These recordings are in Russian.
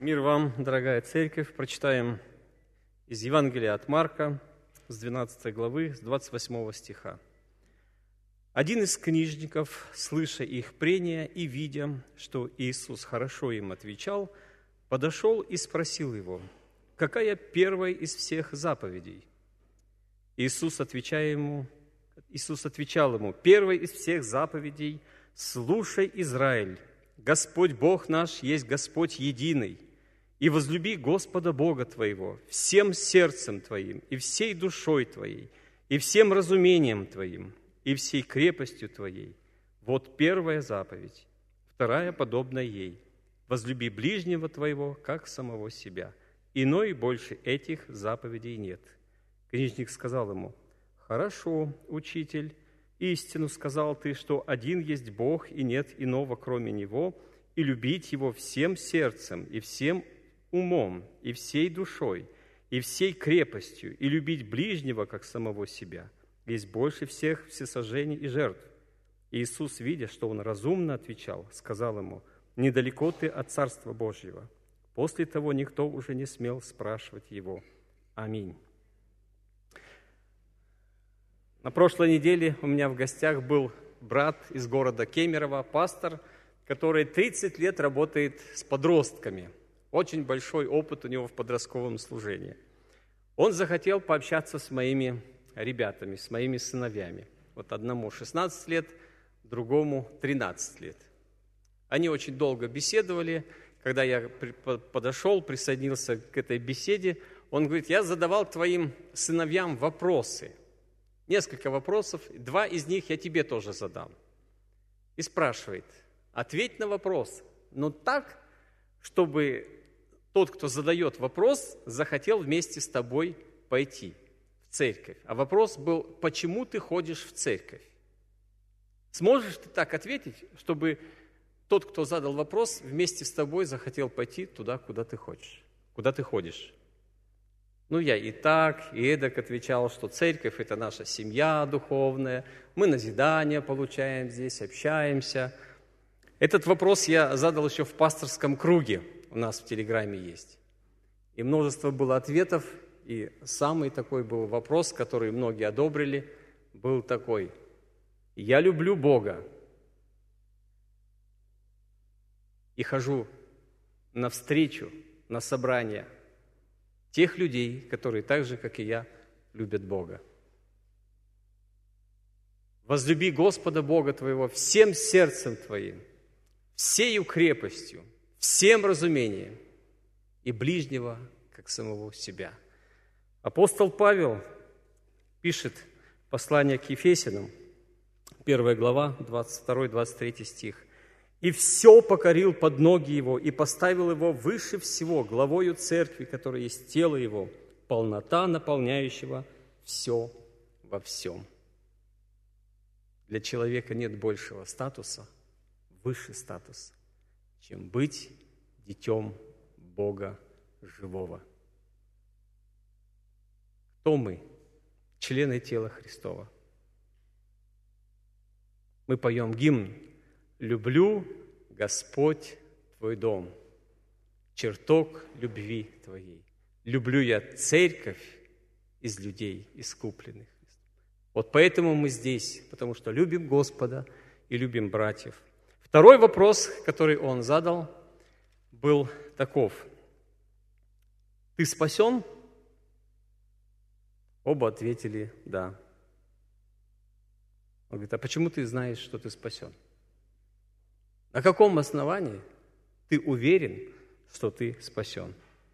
Мир вам, дорогая церковь. Прочитаем из Евангелия от Марка, с 12 главы, с 28 стиха. «Один из книжников, слыша их прения и видя, что Иисус хорошо им отвечал, подошел и спросил его: какая первая из всех заповедей? Иисус отвечал ему: первая из всех заповедей: слушай, Израиль, Господь Бог наш есть Господь единый, и возлюби Господа Бога твоего всем сердцем твоим, и всей душой твоей, и всем разумением твоим, и всей крепостью твоей. Вот первая заповедь. Вторая подобная ей: возлюби ближнего твоего, как самого себя. Иной больше этих заповедей нет». Книжник сказал ему: «Хорошо, учитель, истину сказал ты, что один есть Бог, и нет иного, кроме Него, и любить Его всем сердцем, и всем умом, и всей душой, и всей крепостью, и любить ближнего, как самого себя, есть больше всех всесожжений и жертв». Иисус, видя, что он разумно отвечал, сказал ему: «Недалеко ты от Царства Божьего». После того никто уже не смел спрашивать его. Аминь. На прошлой неделе у меня в гостях был брат из города Кемерово, пастор, который 30 лет работает с подростками. Очень большой опыт у него в подростковом служении. Он захотел пообщаться с моими ребятами, с моими сыновьями. Вот одному 16 лет, другому 13 лет. Они очень долго беседовали. Когда я подошел, присоединился к этой беседе, он говорит: я задавал твоим сыновьям вопросы. Несколько вопросов, 2 из них я тебе тоже задам. И спрашивает: ответь на вопрос, но так, чтобы тот, кто задает вопрос, захотел вместе с тобой пойти в церковь. А вопрос был: почему ты ходишь в церковь? Сможешь ты так ответить, чтобы тот, кто задал вопрос, вместе с тобой захотел пойти туда, куда ты хочешь, куда ты ходишь? Ну, я и так, и эдак отвечал, что церковь – это наша семья духовная, мы назидание получаем здесь, общаемся. Этот вопрос я задал еще в пасторском круге, у нас в Телеграме есть. И множество было ответов, и самый такой был вопрос, который многие одобрили, был такой: «Я люблю Бога и хожу навстречу, на собрания тех людей, которые так же, как и я, любят Бога. Возлюби Господа Бога твоего всем сердцем твоим, всею крепостью, всем разумением, и ближнего, как самого себя». Апостол Павел пишет послание к Ефесянам, 1 глава, 22-23 стих. «И все покорил под ноги его, и поставил его выше всего, главою церкви, которая есть тело его, полнота наполняющего все во всем». Для человека нет большего статуса, выше статус, чем быть детем Бога живого. Кто мы? Члены тела Христова. Мы поем гимн: «Люблю, Господь, Твой дом, чертог любви Твоей. Люблю я церковь из людей искупленных». Вот поэтому мы здесь, потому что любим Господа и любим братьев. Второй вопрос, который он задал, был таков: «Ты спасен?» Оба ответили «да». Он говорит: «А почему ты знаешь, что ты спасен? На каком основании ты уверен, что ты спасен?»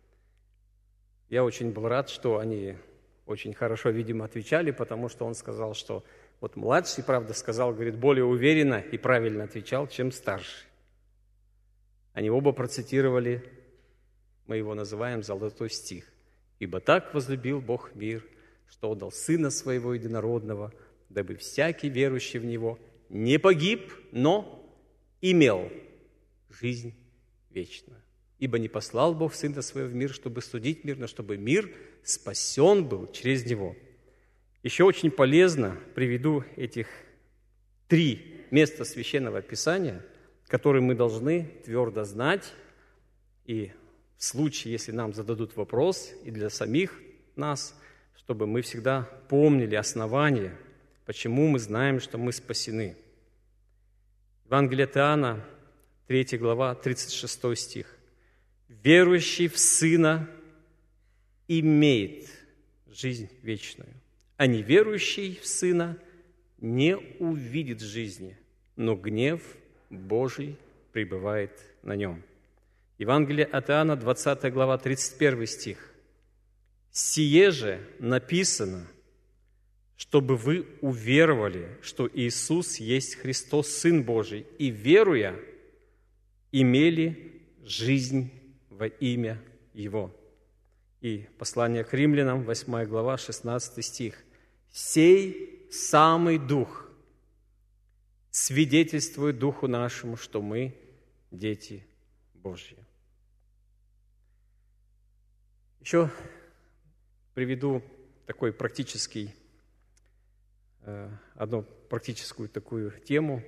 Я очень был рад, что они очень хорошо, видимо, отвечали, потому что он сказал, что вот младший, правда, сказал, говорит, более уверенно и правильно отвечал, чем старший. Они оба процитировали, мы его называем золотой стих: «Ибо так возлюбил Бог мир, что отдал Сына Своего Единородного, дабы всякий верующий в Него не погиб, но имел жизнь вечную. Ибо не послал Бог Сына Своего в мир, чтобы судить мир, но чтобы мир спасен был через Него». Еще очень полезно приведу этих 3 места Священного Писания, которые мы должны твердо знать и в случае, если нам зададут вопрос, и для самих нас, чтобы мы всегда помнили основание, почему мы знаем, что мы спасены. Евангелие от Иоанна, 3 глава, 36 стих. «Верующий в Сына имеет жизнь вечную, а неверующий в Сына не увидит жизни, но гнев Божий пребывает на нем». Евангелие от Иоанна, 20 глава, 31 стих. «Сие же написано, чтобы вы уверовали, что Иисус есть Христос, Сын Божий, и, веруя, имели жизнь во имя Его». И послание к римлянам, 8 глава, 16 стих. «Сей самый Дух свидетельствует Духу нашему, что мы дети Божьи». Еще приведу такой одну практическую такую тему.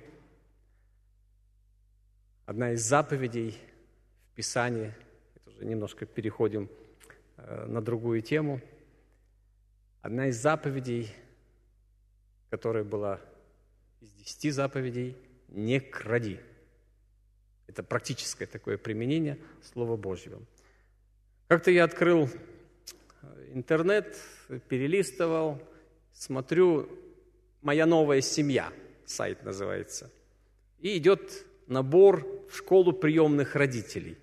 Одна из заповедей в Писании, это уже немножко переходим на другую тему. Одна из заповедей, которая была из 10 заповедей, не кради. Это практическое такое применение Слова Божьего. Как-то я открыл интернет, перелистывал, смотрю, «Моя новая семья», сайт называется, и идет набор в школу приемных родителей.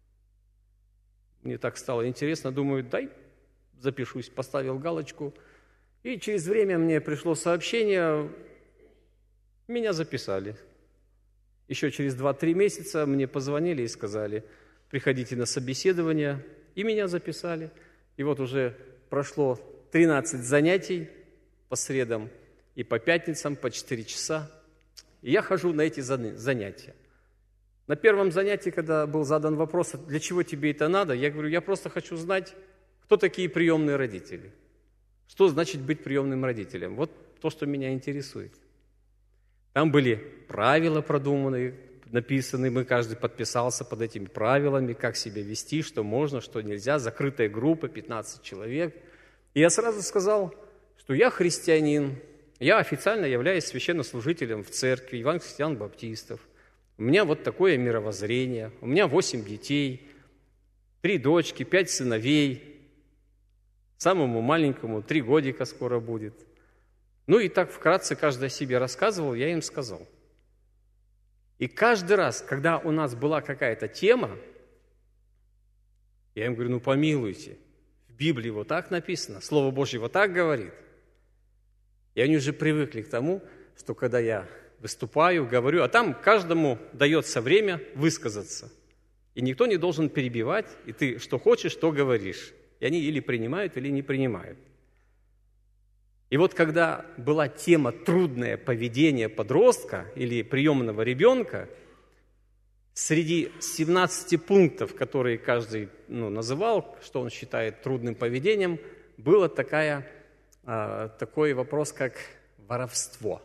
Мне так стало интересно, думаю, дай запишусь, поставил галочку, и через время мне пришло сообщение, меня записали. Еще через 2-3 месяца мне позвонили и сказали, приходите на собеседование, и меня записали. И вот уже прошло 13 занятий по средам и по пятницам по 4 часа. И я хожу на эти занятия. На первом занятии, когда был задан вопрос, для чего тебе это надо, я говорю, я просто хочу знать, кто такие приемные родители. Что значит быть приемным родителем? Вот то, что меня интересует. Там были правила продуманные, написаны, мы каждый подписался под этими правилами, как себя вести, что можно, что нельзя, закрытая группа, 15 человек. И я сразу сказал, что я христианин, я официально являюсь священнослужителем в церкви евангельских христиан-баптистов. У меня вот такое мировоззрение, у меня 8 детей, 3 дочки, 5 сыновей, самому маленькому 3 годика скоро будет. Ну и так вкратце каждый о себе рассказывал, я им сказал. И каждый раз, когда у нас была какая-то тема, я им говорю, ну помилуйте, в Библии вот так написано, Слово Божье вот так говорит. И они уже привыкли к тому, что когда я выступаю, говорю, а там каждому дается время высказаться. И никто не должен перебивать, и ты что хочешь, то говоришь. И они или принимают, или не принимают. И вот когда была тема «трудное поведение подростка» или приемного ребенка, среди 17 пунктов, которые каждый называл, что он считает трудным поведением, был такой вопрос, как воровство.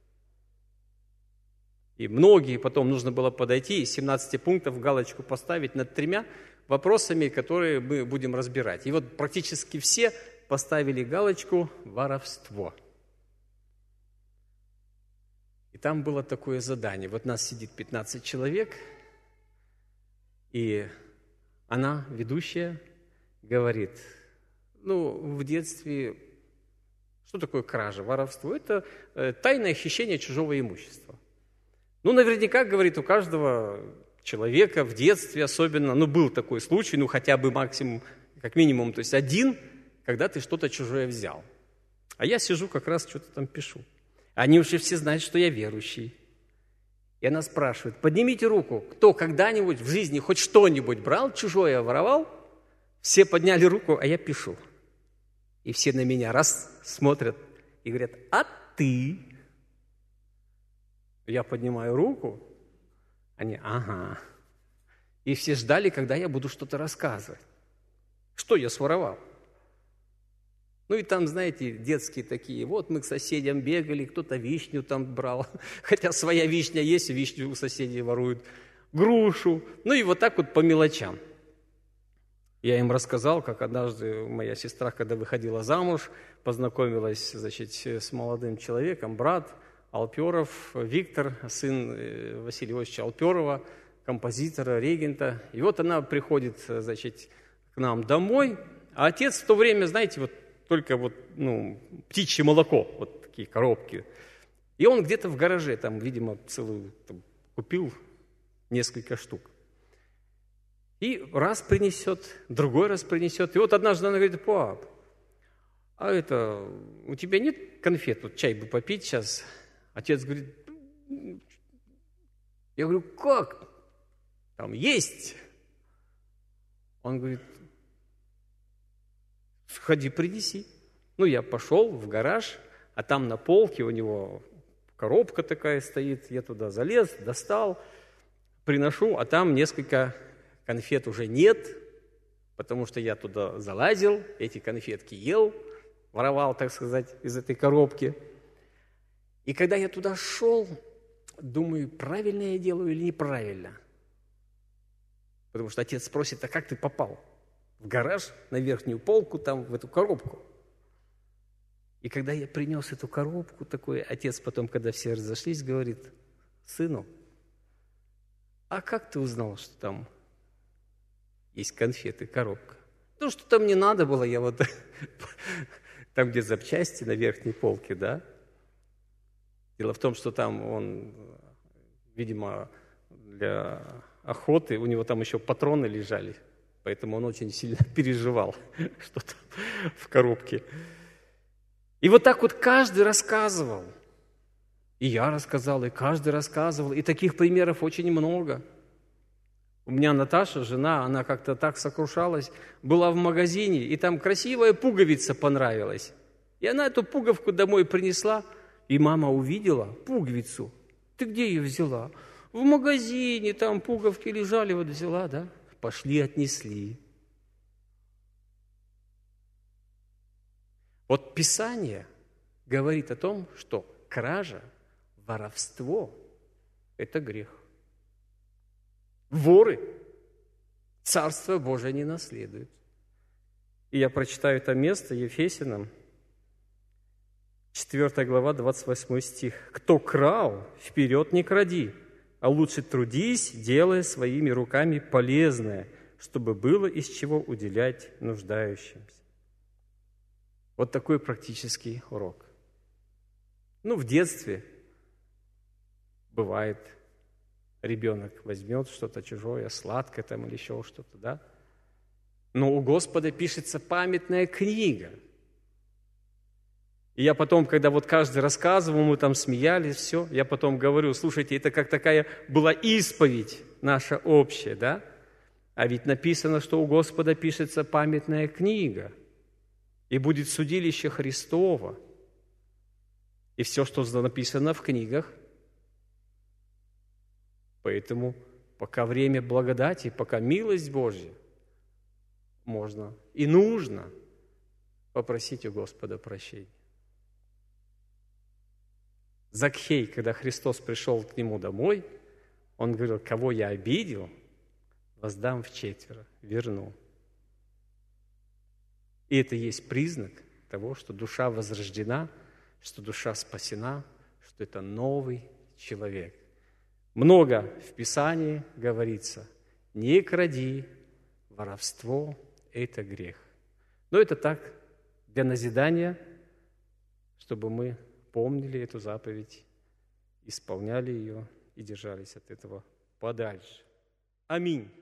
И многие потом нужно было подойти, из 17 пунктов галочку поставить над 3 вопросами, которые мы будем разбирать. И вот практически все поставили галочку «воровство». И там было такое задание. Вот нас сидит 15 человек, и она, ведущая, говорит, в детстве, что такое кража, воровство? Это тайное хищение чужого имущества. Наверняка, говорит, у каждого человека в детстве особенно, был такой случай, хотя бы максимум, как минимум, то есть один, когда ты что-то чужое взял. А я сижу, как раз что-то там пишу. Они уже все знают, что я верующий. И она спрашивает, поднимите руку, кто когда-нибудь в жизни хоть что-нибудь брал, чужое воровал? Все подняли руку, а я пишу. И все на меня раз смотрят и говорят, а ты? Я поднимаю руку, они, ага. И все ждали, когда я буду что-то рассказывать. Что я своровал? И там, знаете, детские такие, вот мы к соседям бегали, кто-то вишню там брал, хотя своя вишня есть, вишню у соседей воруют, грушу, и вот так вот по мелочам. Я им рассказал, как однажды моя сестра, когда выходила замуж, познакомилась, значит, с молодым человеком, брат Алперов, Виктор, сын Василия Иосифовича Алперова, композитора, регента. И вот она приходит, значит, к нам домой, а отец в то время, знаете, вот только вот, птичье молоко, вот такие коробки. И он где-то в гараже, там, видимо, целую, там, купил несколько штук. И раз принесет, другой раз принесет. И вот однажды она говорит: пап, а у тебя нет конфет? Вот чай бы попить сейчас. Отец говорит: я говорю: как? Там есть. Он говорит: сходи, принеси. Я пошел в гараж, а там на полке у него коробка такая стоит. Я туда залез, достал, приношу, а там несколько конфет уже нет, потому что я туда залазил, эти конфетки ел, воровал, так сказать, из этой коробки. И когда я туда шел, думаю, правильно я делаю или неправильно. Потому что отец спросит: а как ты попал в гараж, на верхнюю полку, там, в эту коробку? И когда я принес эту коробку, такой отец потом, когда все разошлись, говорит: сыну, а как ты узнал, что там есть конфеты, коробка? Что там не надо было, я вот там, где запчасти на верхней полке, да? Дело в том, что там он, видимо, для охоты, у него там еще патроны лежали, поэтому он очень сильно переживал, что там в коробке. И вот так вот каждый рассказывал. И я рассказал, и каждый рассказывал, и таких примеров очень много. У меня Наташа, жена, она как-то так сокрушалась, была в магазине, и там красивая пуговица понравилась. И она эту пуговку домой принесла, и мама увидела пуговицу. Ты где ее взяла? В магазине, там пуговки лежали, вот взяла, да? Пошли, отнесли. Вот Писание говорит о том, что кража, воровство – это грех. Воры Царство Божие не наследуют. И я прочитаю это место Ефесянам, 4 глава, 28 стих. «Кто крал, вперед не кради, а лучше трудись, делая своими руками полезное, чтобы было из чего уделять нуждающимся». Вот такой практический урок. В детстве бывает, ребенок возьмет что-то чужое, сладкое там или еще что-то, да? Но у Господа пишется памятная книга. И я потом, когда вот каждый рассказывал, мы там смеялись, все, я потом говорю: слушайте, это как такая была исповедь наша общая, да? А ведь написано, что у Господа пишется памятная книга, и будет судилище Христово. И все, что написано в книгах. Поэтому пока время благодати, пока милость Божья, можно и нужно попросить у Господа прощения. Закхей, когда Христос пришел к нему домой, он говорил: кого я обидел, воздам вчетверо, верну. И это есть признак того, что душа возрождена, что душа спасена, что это новый человек. Много в Писании говорится: не кради, воровство – это грех. Но это так, для назидания, чтобы мы помнили эту заповедь, исполняли ее и держались от этого подальше. Аминь.